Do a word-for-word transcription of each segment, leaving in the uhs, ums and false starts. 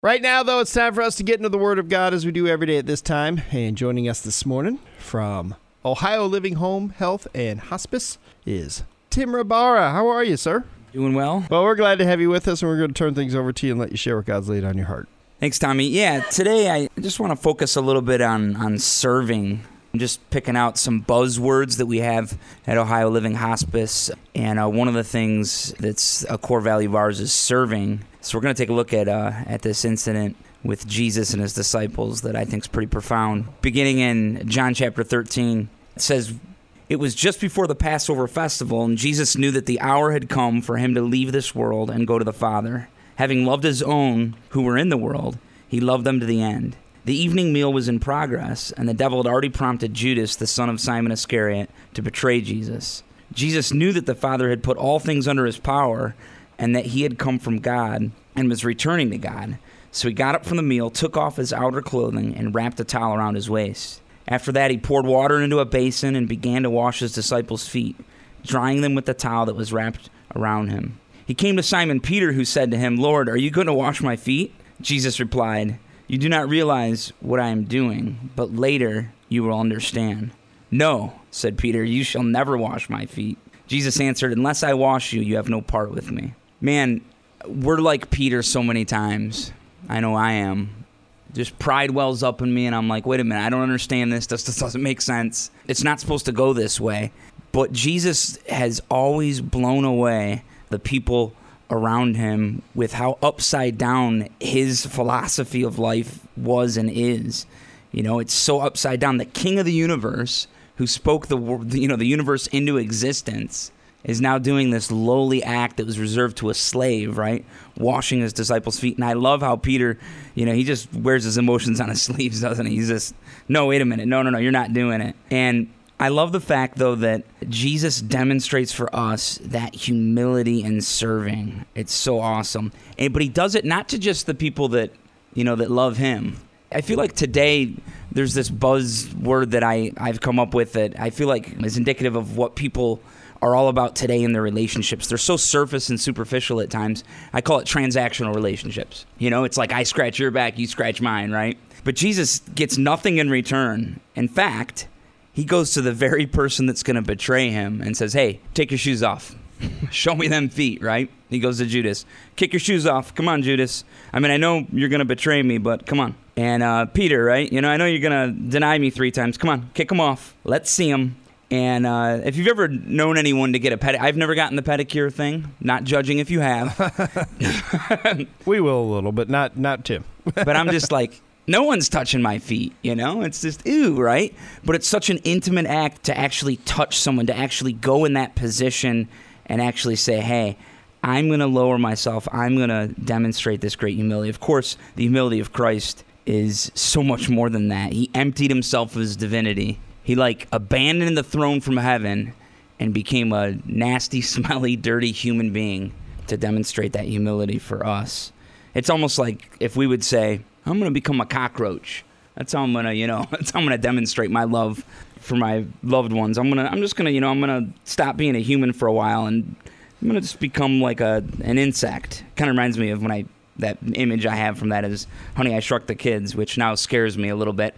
Right now, though, it's time for us to get into the Word of God as we do every day at this time. And joining us this morning from Ohio Living Home, Health, and Hospice is Tim Rabara. How are you, sir? Doing well. Well, we're glad to have you with us, and we're going to turn things over to you and let you share what God's laid on your heart. Thanks, Tommy. Yeah, today I just want to focus a little bit on, on serving. I'm just picking out some buzzwords that we have at Ohio Living Hospice, and uh, one of the things that's a core value of ours is serving. So we're going to take a look at uh, at this incident with Jesus and his disciples that I think is pretty profound. Beginning in John chapter thirteen, it says, "It was just before the Passover festival, and Jesus knew that the hour had come for him to leave this world and go to the Father. Having loved his own who were in the world, he loved them to the end. The evening meal was in progress, and the devil had already prompted Judas, the son of Simon Iscariot, to betray Jesus. Jesus knew that the Father had put all things under his power, and that he had come from God and was returning to God. So he got up from the meal, took off his outer clothing, and wrapped a towel around his waist. After that, he poured water into a basin and began to wash his disciples' feet, drying them with the towel that was wrapped around him. He came to Simon Peter, who said to him, 'Lord, are you going to wash my feet?' Jesus replied, 'You do not realize what I am doing, but later you will understand.' 'No,' said Peter, 'you shall never wash my feet.' Jesus answered, 'Unless I wash you, you have no part with me.'" Man, we're like Peter so many times. I know I am. Just pride wells up in me, and I'm like, wait a minute, I don't understand this. This, this doesn't make sense. It's not supposed to go this way. But Jesus has always blown away the people around him with how upside down his philosophy of life was and is. You know, it's so upside down. The king of the universe, who spoke the you know the universe into existence, is now doing this lowly act that was reserved to a slave, right? Washing his disciples' feet. And I love how Peter, you know, he just wears his emotions on his sleeves, doesn't he? He's just, no, wait a minute. No, no, no, you're not doing it. And I love the fact, though, that Jesus demonstrates for us that humility in serving. It's so awesome. And, but he does it not to just the people that, you know, that love him. I feel like today there's this buzzword that I, I've come up with that I feel like is indicative of what people are all about today in their relationships. They're so surface and superficial at times. I call it transactional relationships. You know, it's like I scratch your back, you scratch mine, right? But Jesus gets nothing in return. In fact, he goes to the very person that's going to betray him and says, "Hey, take your shoes off. Show me them feet," right? He goes to Judas. "Kick your shoes off. Come on, Judas. I mean, I know you're going to betray me, but come on." And uh, Peter, right? You know, I know you're going to deny me three times. Come on, kick them off. Let's see them. And uh, if you've ever known anyone to get a pedicure, I've never gotten the pedicure thing. Not judging if you have. We will a little, but not, not Tim. But I'm just like, no one's touching my feet, you know? It's just, ew, right? But it's such an intimate act to actually touch someone, to actually go in that position and actually say, hey, I'm going to lower myself. I'm going to demonstrate this great humility. Of course, the humility of Christ is so much more than that. He emptied himself of his divinity. He, like, abandoned the throne from heaven and became a nasty, smelly, dirty human being to demonstrate that humility for us. It's almost like if we would say, I'm going to become a cockroach. That's how I'm going to, you know, that's how I'm going to demonstrate my love for my loved ones. I'm going to, I'm just going to, you know, I'm going to stop being a human for a while, and I'm going to just become like a an insect. Kind of reminds me of when I, that image I have from that is Honey, I Shrunk the Kids, which now scares me a little bit.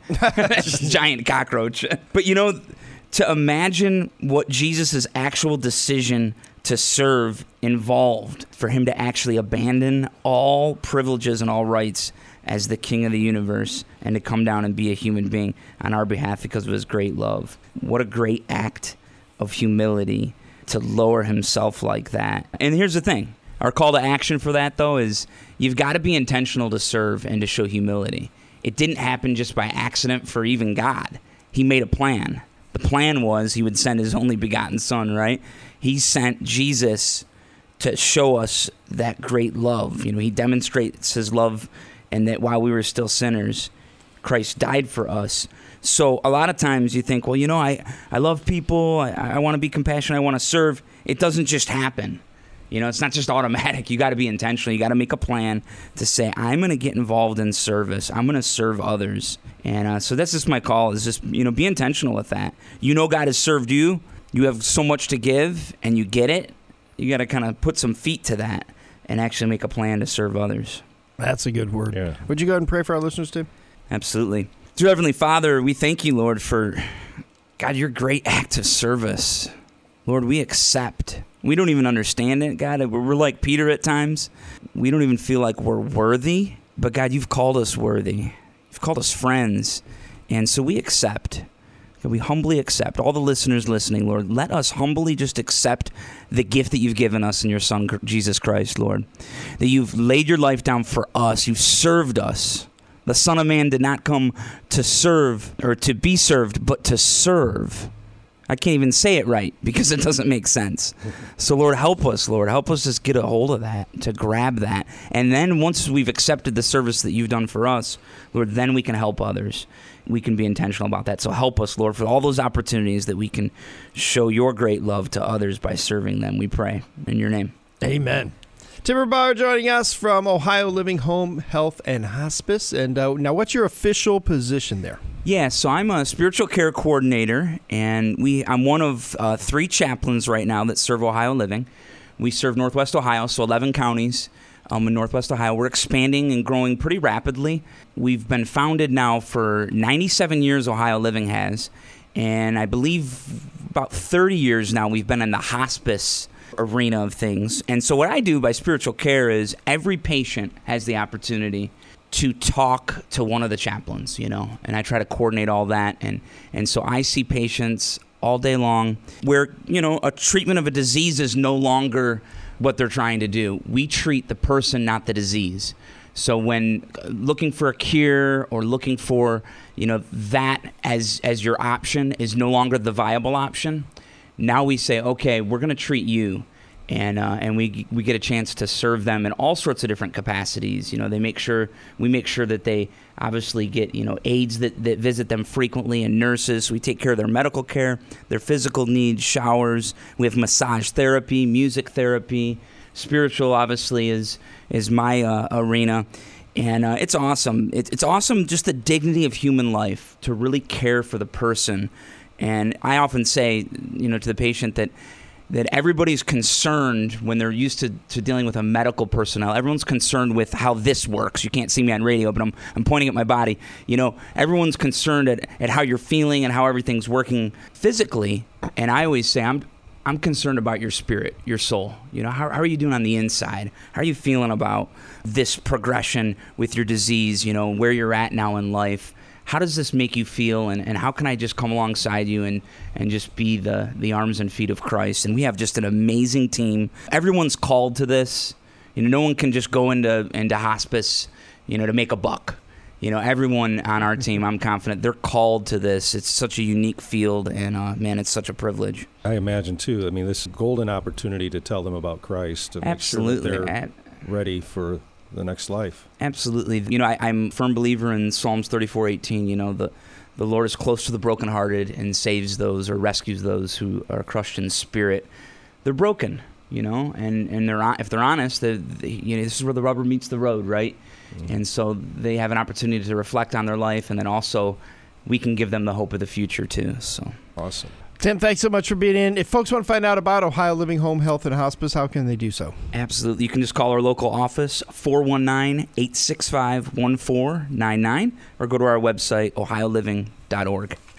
Giant cockroach. But, you know, to imagine what Jesus' actual decision to serve involved, for him to actually abandon all privileges and all rights as the king of the universe and to come down and be a human being on our behalf because of his great love. What a great act of humility to lower himself like that. And here's the thing. Our call to action for that, though, is you've got to be intentional to serve and to show humility. It didn't happen just by accident for even God. He made a plan. The plan was he would send his only begotten son, right? He sent Jesus to show us that great love. You know, he demonstrates his love, and that while we were still sinners, Christ died for us. So a lot of times you think, well, you know, I, I love people. I, I want to be compassionate. I want to serve. It doesn't just happen. You know, it's not just automatic. You got to be intentional. You got to make a plan to say, I'm going to get involved in service. I'm going to serve others. And uh, so that's just my call, is just, you know, be intentional with that. You know God has served you. You have so much to give, and you get it. You got to kind of put some feet to that and actually make a plan to serve others. That's a good word. Yeah. Would you go ahead and pray for our listeners, Tim? Absolutely. Dear Heavenly Father, we thank you, Lord, for, God, your great act of service. Lord, we accept. We don't even understand it, God. We're like Peter at times. We don't even feel like we're worthy. But, God, you've called us worthy. You've called us friends. And so we accept. We humbly accept. All the listeners listening, Lord, let us humbly just accept the gift that you've given us in your Son, Jesus Christ, Lord. That you've laid your life down for us. You've served us. The Son of Man did not come to serve or to be served, but to serve. I can't even say it right because it doesn't make sense. So, Lord, help us, Lord. Help us just get a hold of that, to grab that. And then once we've accepted the service that you've done for us, Lord, then we can help others. We can be intentional about that. So help us, Lord, for all those opportunities that we can show your great love to others by serving them. We pray in your name. Amen. Tim Ribara joining us from Ohio Living Home, Health, and Hospice. And uh, now, what's your official position there? Yeah, so I'm a spiritual care coordinator, and we I'm one of uh, three chaplains right now that serve Ohio Living. We serve Northwest Ohio, so eleven counties um, in Northwest Ohio. We're expanding and growing pretty rapidly. We've been founded now for ninety-seven years, Ohio Living has, and I believe about thirty years now we've been in the hospice arena of things. And so what I do by spiritual care is every patient has the opportunity to talk to one of the chaplains, you know, and I try to coordinate all that. And, and so I see patients all day long where, you know, a treatment of a disease is no longer what they're trying to do. We treat the person, not the disease. So when looking for a cure or looking for, you know, that as as your option is no longer the viable option, now we say, okay, we're going to treat you. And uh, and we we get a chance to serve them in all sorts of different capacities. You know, they make sure we make sure that they obviously get, you know, aides that, that visit them frequently and nurses. We take care of their medical care, their physical needs, showers. We have massage therapy, music therapy, spiritual. Obviously, is is my uh, arena, and uh, it's awesome. It, it's awesome just the dignity of human life to really care for the person. And I often say, you know, to the patient that. that everybody's concerned when they're used to, to dealing with a medical personnel. Everyone's concerned with how this works. You can't see me on radio, but I'm I'm pointing at my body. You know, everyone's concerned at, at how you're feeling and how everything's working physically. And I always say, I'm I'm concerned about your spirit, your soul. You know, how, how are you doing on the inside? How are you feeling about this progression with your disease, you know, where you're at now in life? How does this make you feel, and, and how can I just come alongside you and, and just be the, the arms and feet of Christ? And we have just an amazing team. Everyone's called to this. You know, no one can just go into into hospice, you know, to make a buck. You know, everyone on our team, I'm confident, they're called to this. It's such a unique field, and uh, man, it's such a privilege. I imagine, too. I mean, this golden opportunity to tell them about Christ and Absolutely. make sure that they're ready for the next life. Absolutely. You know, I, I'm a firm believer in Psalms thirty-four eighteen. You know, the the Lord is close to the brokenhearted and saves those or rescues those who are crushed in spirit. They're broken, you know, and, and they're if they're honest, they, they, you know, this is where the rubber meets the road, right? Mm-hmm. And so they have an opportunity to reflect on their life, and then also we can give them the hope of the future too. So awesome. Tim, thanks so much for being in. If folks want to find out about Ohio Living Home, Health, and Hospice, how can they do so? Absolutely. You can just call our local office, four one nine, eight six five, one four nine nine, or go to our website, ohio living dot org.